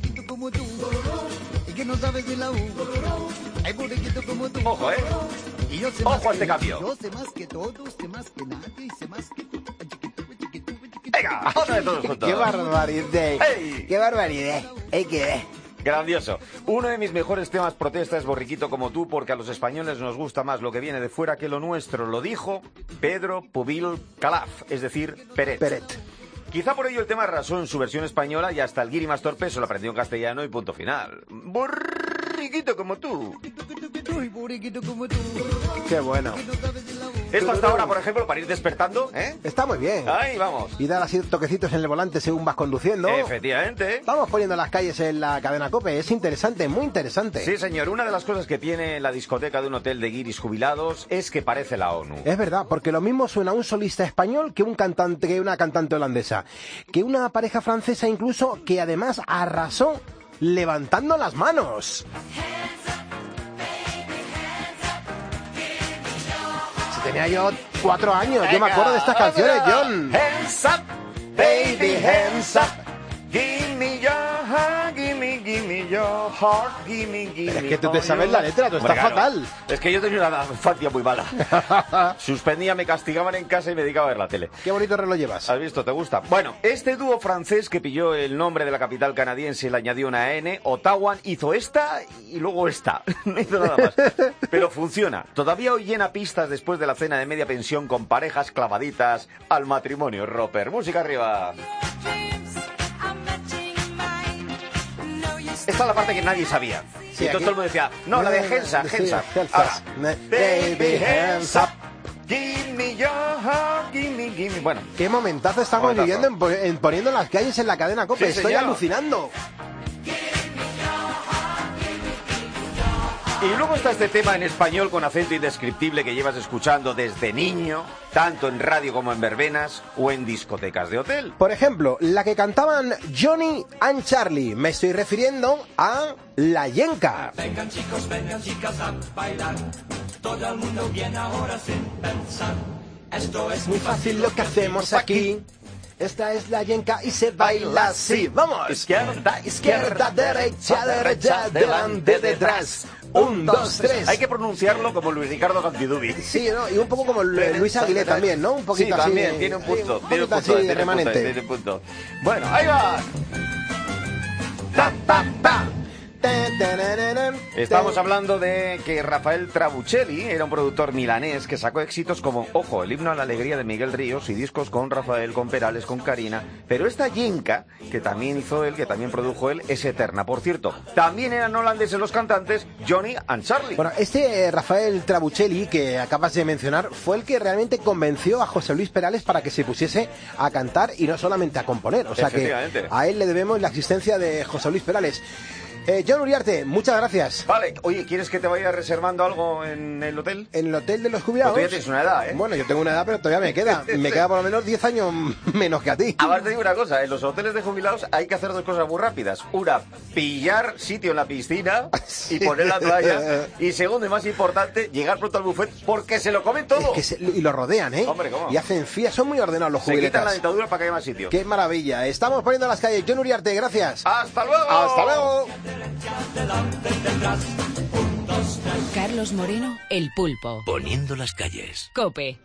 Ojo, ojo a este cambio. Yo sé más que todos, sé más que nadie y sé más que tú. Venga, otra vez todos juntos. ¡Qué barbaridad! ¡Ey! ¡Qué barbaridad! ¡Qué! Grandioso. Uno de mis mejores temas protesta es Borriquito como tú, porque a los españoles nos gusta más lo que viene de fuera que lo nuestro. Lo dijo Pedro Pubil Calaf, es decir, Peret. Quizá por ello el tema arrasó en su versión española y hasta el guiri más torpe se lo aprendió en castellano y punto final. Borriquito burriquito como tú. Uy, burriquito como tú. Qué bueno. Esto hasta ahora, por ejemplo, para ir despertando, ¿eh? Está muy bien. Ahí vamos. Y dar así toquecitos en el volante según vas conduciendo. Efectivamente. Vamos poniendo las calles en la cadena COPE. Es interesante, muy interesante. Sí, señor. Una de las cosas que tiene la discoteca de un hotel de guiris jubilados es que parece la ONU. Es verdad, porque lo mismo suena un solista español que un cantante, que una cantante holandesa, que una pareja francesa incluso, que además arrasó levantando las manos. Si tenía yo 4 años, yo me acuerdo de estas canciones, John. Hands up, baby, hands up. Give me your heart, give me your heart, give me. Es que tú te sabes la letra, tú estás fatal. Es que yo tenía una infancia muy mala. Suspendía, me castigaban en casa y me dedicaba a ver la tele. Qué bonito reloj llevas. ¿Has visto? ¿Te gusta? Bueno, este dúo francés que pilló el nombre de la capital canadiense y le añadió una N, Ottawa, hizo esta y luego esta. No hizo nada más. Pero funciona. Todavía hoy llena pistas después de la cena de media pensión con parejas clavaditas al matrimonio. Roper, música arriba. Esta es la parte que nadie sabía. Sí, y entonces todo el mundo decía, no, la de Hensa, Hensa. Baby, hands up. Give me your heart, give me. Bueno. Qué momentazo estamos viviendo en poniendo las calles en la cadena COPE. Sí, estoy alucinando. Y luego está este tema en español con acento indescriptible que llevas escuchando desde niño, tanto en radio como en verbenas o en discotecas de hotel. Por ejemplo, la que cantaban Johnny and Charlie. Me estoy refiriendo a La Yenca. Vengan chicos, vengan chicas a bailar. Todo el mundo viene ahora sin pensar. Esto es muy fácil lo que hacemos aquí. Esta es la yenca y se baila así. ¡Vamos! Izquierda, izquierda, derecha, derecha, delante, detrás. 1, 2, 3. Hay que pronunciarlo como Luis Ricardo Cantidubi. Sí, ¿no? Y un poco como Luis Aguilé también, ¿no? Un poquito sí, así. También, tiene un punto. Tiene un punto así remanente. Tiene un punto. Bueno, ahí va. Pa, pa, pa. Estamos hablando de que Rafael Trabuccelli era un productor milanés que sacó éxitos como, ojo, el himno a la alegría de Miguel Ríos y discos con Rafael, con Perales, con Karina. Pero esta yenca, que también hizo él, que también produjo él, es eterna. Por cierto, también eran holandeses los cantantes Johnny and Charlie. Bueno, este Rafael Trabuccelli que acabas de mencionar fue el que realmente convenció a José Luis Perales para que se pusiese a cantar y no solamente a componer. O sea que a él le debemos la existencia de José Luis Perales. John Uriarte, muchas gracias. Vale, oye, ¿quieres que te vaya reservando algo en el hotel? ¿En el hotel de los jubilados? Pues tú ya tienes una edad, ¿eh? Bueno, yo tengo una edad, pero todavía me queda. Me queda por lo menos 10 años menos que a ti. Ahora te digo una cosa, en los hoteles de jubilados hay que hacer 2 cosas muy rápidas. Una, pillar sitio en la piscina y poner la toalla. Y segundo, y más importante, llegar pronto al buffet porque se lo comen todo. Es que y lo rodean, ¿eh? Hombre, ¿cómo? Y hacen filas, son muy ordenados los jubiletas. Se quitan la dentadura para que haya más sitio. ¡Qué maravilla! Estamos poniendo las calles. John Uriarte, gracias. ¡Hasta luego! ¡Hasta luego! Carlos Moreno, El Pulpo. Poniendo las calles. COPE.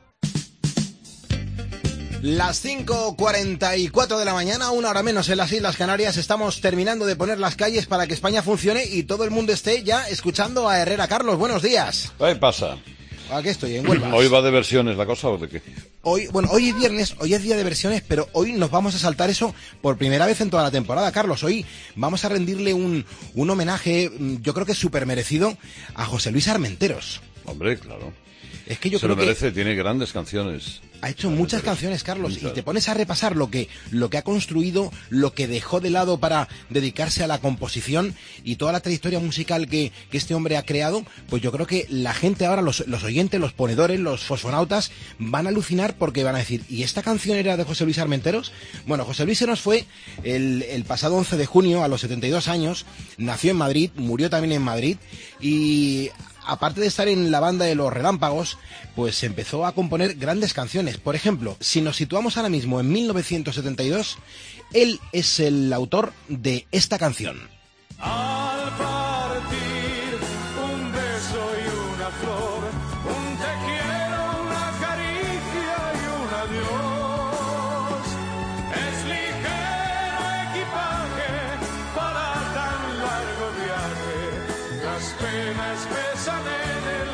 Las 5:44 de la mañana, 1 hora menos en las Islas Canarias. Estamos terminando de poner las calles para que España funcione y todo el mundo esté ya escuchando a Herrera. Carlos, buenos días. ¿Qué pasa? Aquí estoy, en Huelva. ¿Hoy va de versiones la cosa o de qué? Hoy es viernes, hoy es día de versiones, pero hoy nos vamos a saltar eso por primera vez en toda la temporada, Carlos. Hoy vamos a rendirle un homenaje, yo creo que súper merecido, a José Luis Armenteros. Hombre, claro. Es que yo se creo lo merece, tiene grandes canciones. Ha hecho muchas canciones, Carlos, y te pones a repasar lo que ha construido, lo que dejó de lado para dedicarse a la composición y toda la trayectoria musical que este hombre ha creado. Pues yo creo que la gente ahora, los oyentes, los ponedores, los fosfonautas, van a alucinar porque van a decir, ¿y esta canción era de José Luis Armenteros? Bueno, José Luis se nos fue el pasado 11 de junio a los 72 años, nació en Madrid, murió también en Madrid y aparte de estar en la banda de Los Relámpagos, pues empezó a componer grandes canciones. Por ejemplo, si nos situamos ahora mismo en 1972, él es el autor de esta canción. Al partir, un beso y una flor, un te quiero, una caricia y un adiós. Es ligero equipaje para tan largo viaje, las penas pesan en el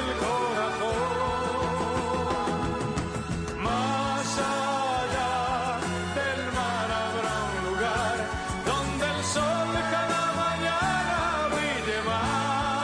corazón. Más allá del mar habrá un lugar donde el sol cada mañana brille más.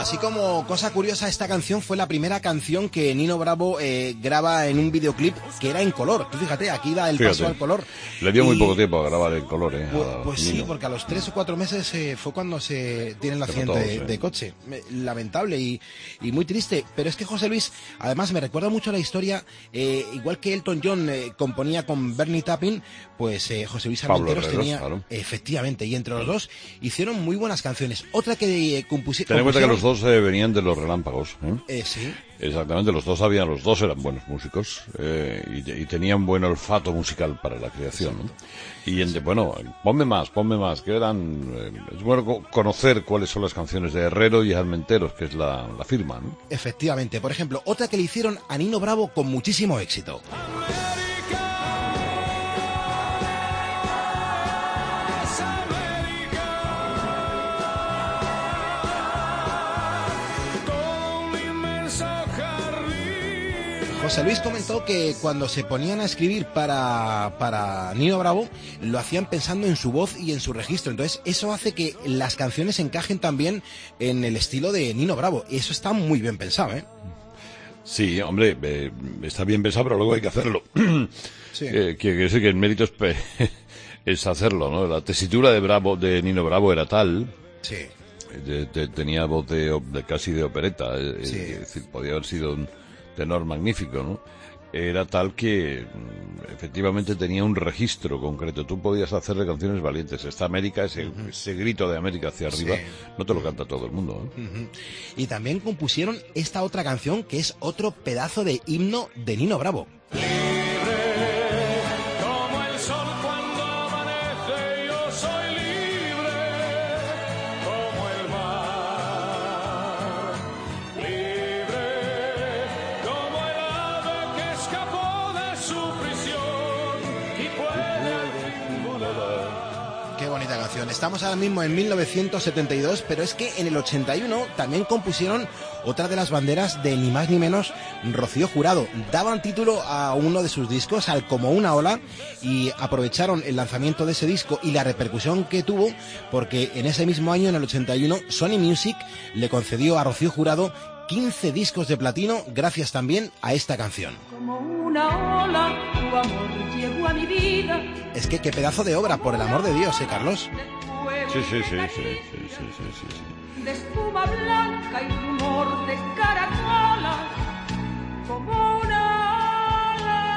Así como cosa curiosa, esta canción fue la primera canción que Nino Bravo graba en un videoclip que era en color. Tú fíjate, aquí da el paso al color. Le dio muy poco tiempo a grabar en color, Pues sí, porque a los 3 o 4 meses fue cuando se tiene el accidente de coche. Lamentable y muy triste. Pero es que José Luis, además, me recuerda mucho la historia, igual que Elton John componía con Bernie Taupin, pues José Luis Armenteros tenía... Claro. Efectivamente, y entre los dos hicieron muy buenas canciones. Otra que compusieron... Ten en cuenta que los dos venían de los Relámpagos. Sí. Exactamente, los dos eran buenos músicos y tenían buen olfato musical para la creación, ¿no? Y bueno, ponme más, que eran... es bueno conocer cuáles son las canciones de Herrero y Armenteros, que es la firma, ¿no? Efectivamente, por ejemplo, otra que le hicieron a Nino Bravo con muchísimo éxito. José Luis comentó que cuando se ponían a escribir para Nino Bravo, lo hacían pensando en su voz y en su registro. Entonces, eso hace que las canciones encajen también en el estilo de Nino Bravo. Y eso está muy bien pensado, ¿eh? Sí, hombre, está bien pensado, pero luego hay que hacerlo. Sí. Quiere decir que el mérito es hacerlo, ¿no? La tesitura de Nino Bravo era tal... Sí. Tenía voz casi de opereta. Sí. Es decir, podía haber sido un tenor magnífico, ¿no? Era tal que efectivamente tenía un registro concreto. Tú podías hacerle canciones valientes. Esta América, ese grito de América hacia arriba, no te lo canta todo el mundo, ¿eh? Y también compusieron esta otra canción que es otro pedazo de himno de Nino Bravo. Estamos ahora mismo en 1972, pero es que en el 81 también compusieron otra de las banderas de ni más ni menos Rocío Jurado. Daban título a uno de sus discos, al Como una ola, y aprovecharon el lanzamiento de ese disco y la repercusión que tuvo, porque en ese mismo año, en el 81, Sony Music le concedió a Rocío Jurado 15 discos de platino gracias también a esta canción. Como una ola, tu amor llegó a mi vida. Es que qué pedazo de obra, por el amor de Dios, Carlos. Sí. De espuma blanca y rumor de caracola, como una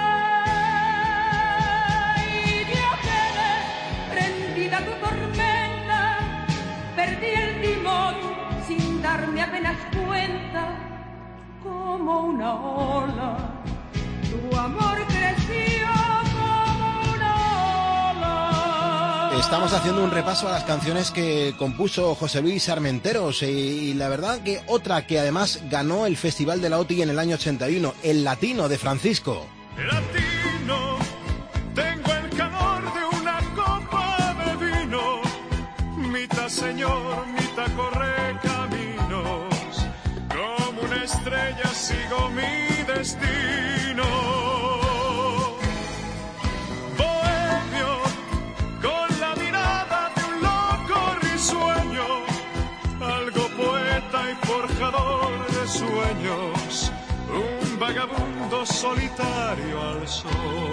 ola. Y yo quedé prendida a tu tormenta, perdí el timón sin darme apenas cuenta, como una ola. Tu amor creció como una ola. Estamos haciendo un repaso a las canciones que compuso José Luis Armenteros y la verdad que otra que además ganó el Festival de la OTI en el año 81, El Latino de Francisco. Latino, tengo el calor de una copa de vino, mitad señor, mitad corre caminos, como una estrella sigo mi destino. Sueños, un vagabundo solitario al sol.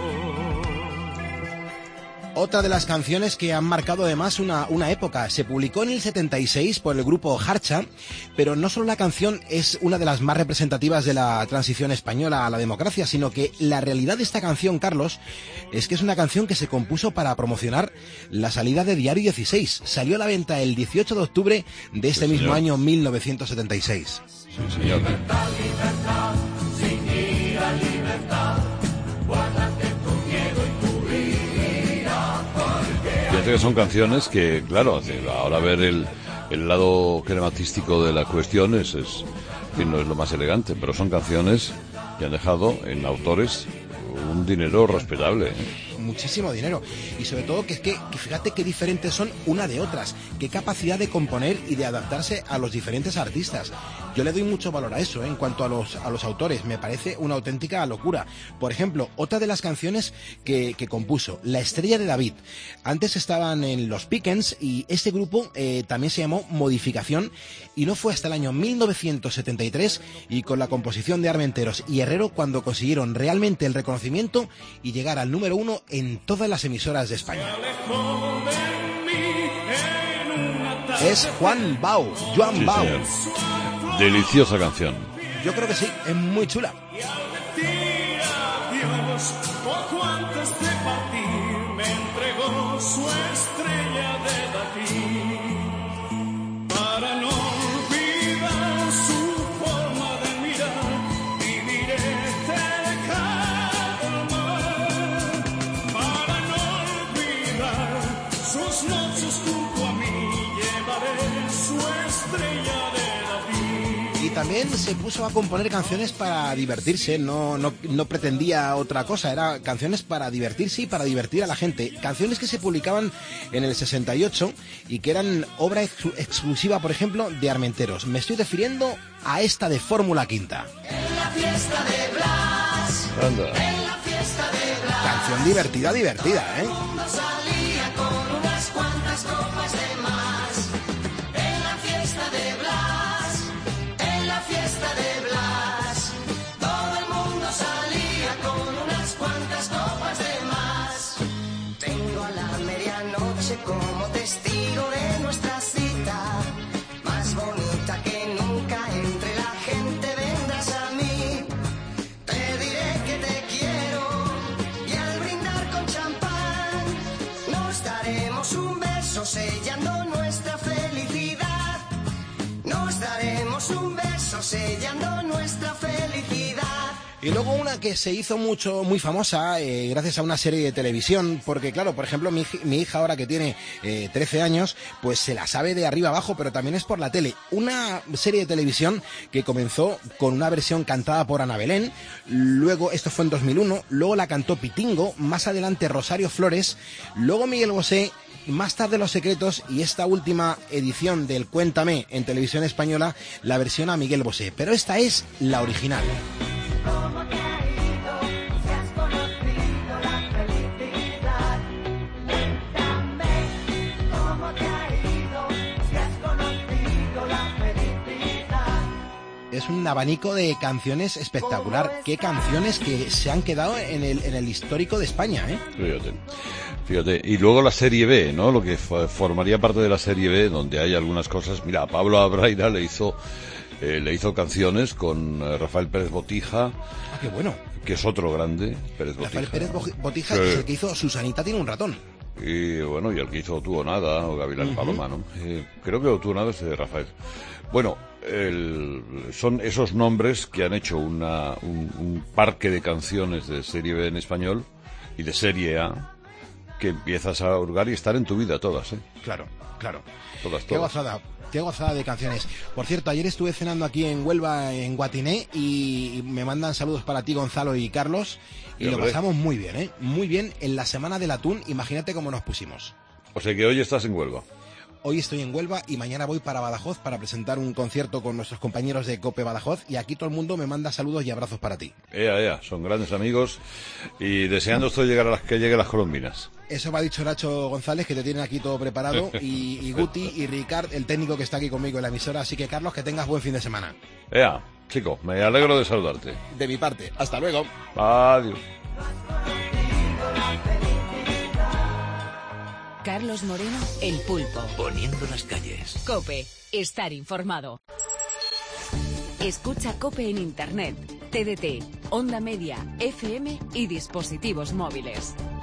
Otra de las canciones que han marcado además una época. Se publicó en el 76 por el grupo Harcha, pero no solo la canción es una de las más representativas de la transición española a la democracia, sino que la realidad de esta canción, Carlos, es que es una canción que se compuso para promocionar la salida de Diario 16. Salió a la venta el 18 de octubre de este mismo año 1976. Sí, señor. Libertad, libertad, sin ira, libertad, guárdate tu miedo y tu ira, porque... Fíjate que son canciones que, claro, ahora ver el lado crematístico de la cuestión no es lo más elegante, pero son canciones que han dejado en autores un dinero respetable, ¿eh? muchísimo dinero. Y sobre todo que fíjate qué diferentes son una de otras, qué capacidad de componer y de adaptarse a los diferentes artistas. Yo le doy mucho valor a eso, en cuanto a los autores, me parece una auténtica locura. Por ejemplo, otra de las canciones que compuso, La Estrella de David. Antes estaban en los Pickens y este grupo también se llamó Modificación, y no fue hasta el año 1973 y con la composición de Armenteros y Herrero cuando consiguieron realmente el reconocimiento y llegar al número 1 en todas las emisoras de España. Es Joan Bau. Señor. Deliciosa canción. Yo creo que sí, es muy chula. Poco antes de partir me entregó su estrella de David para no olvidar su forma de mirar. Viviré cerca del mar para no olvidar sus noches junto a mí. Llevaré su estrella de David. Y también se puso a componer canciones para divertirse, no pretendía otra cosa, eran canciones para divertirse y para divertir a la gente. Canciones que se publicaban en el 68 y que eran obra exclusiva, por ejemplo, de Armenteros. Me estoy refiriendo a esta de Fórmula Quinta. En la fiesta de Blas. Anda. En la fiesta de Blas. Canción divertida, ¿eh? Todo el mundo salía con unas cuantas copas de más. En la fiesta de Blas. En la fiesta de Blas. Todo el mundo salía con unas cuantas copas de más. Vengo a la medianoche como testigo de nuestra cita. Más bonita que nunca, entre la gente vendrás a mí. Te diré que te quiero y al brindar con champán nos daremos un beso sellando nuestra felicidad. Nos daremos un beso sellando nuestra felicidad. Y luego una que se hizo muy famosa gracias a una serie de televisión, porque claro, por ejemplo, mi hija ahora que tiene 13 años, pues se la sabe de arriba abajo, pero también es por la tele. Una serie de televisión que comenzó con una versión cantada por Ana Belén, luego, esto fue en 2001, luego la cantó Pitingo, más adelante Rosario Flores, luego Miguel Bosé, más tarde Los Secretos y esta última edición del Cuéntame en televisión española, la versión a Miguel Bosé. Pero esta es la original. ¿Cómo te ha ido? Si has conocido la felicidad. Cuéntame, ¿cómo te ha ido? Si has conocido la felicidad. Es un abanico de canciones espectacular. Qué canciones que se han quedado en el histórico de España, ¿eh? Fíjate, y luego la serie B, ¿no? Lo que formaría parte de la serie B, donde hay algunas cosas. Mira, a Pablo Abraira le hizo canciones con Rafael Pérez Botija. Ah, qué bueno. Que es otro grande, Pérez Botija. Rafael Pérez Botija es el que hizo Susanita tiene un ratón. Y bueno, y el que hizo Tú o Nada, o Gavilán Paloma, ¿no? Creo que Tú o Nada es de Rafael. Bueno, son esos nombres que han hecho un parque de canciones de serie B en español y de serie A, que empiezas a hurgar y están en tu vida todas, ¿eh? Claro. Todas. Qué gozada de canciones. Por cierto, ayer estuve cenando aquí en Huelva, en Guatiné, y me mandan saludos para ti, Gonzalo y Carlos, y lo pasamos muy bien, ¿eh? Muy bien en la Semana del Atún, imagínate cómo nos pusimos. O sea que hoy estás en Huelva. Hoy estoy en Huelva y mañana voy para Badajoz para presentar un concierto con nuestros compañeros de COPE Badajoz, y aquí todo el mundo me manda saludos y abrazos para ti. Son grandes amigos y deseando esto llegar que lleguen las colombinas. Eso me ha dicho Nacho González, que te tienen aquí todo preparado, y Guti y Ricard, el técnico que está aquí conmigo en la emisora. Así que, Carlos, que tengas buen fin de semana. Chico, me alegro de saludarte. De mi parte, hasta luego. Adiós. Carlos Moreno, El Pulpo. Poniendo las calles. COPE, estar informado. Escucha COPE en Internet, TDT, Onda Media, FM y dispositivos móviles.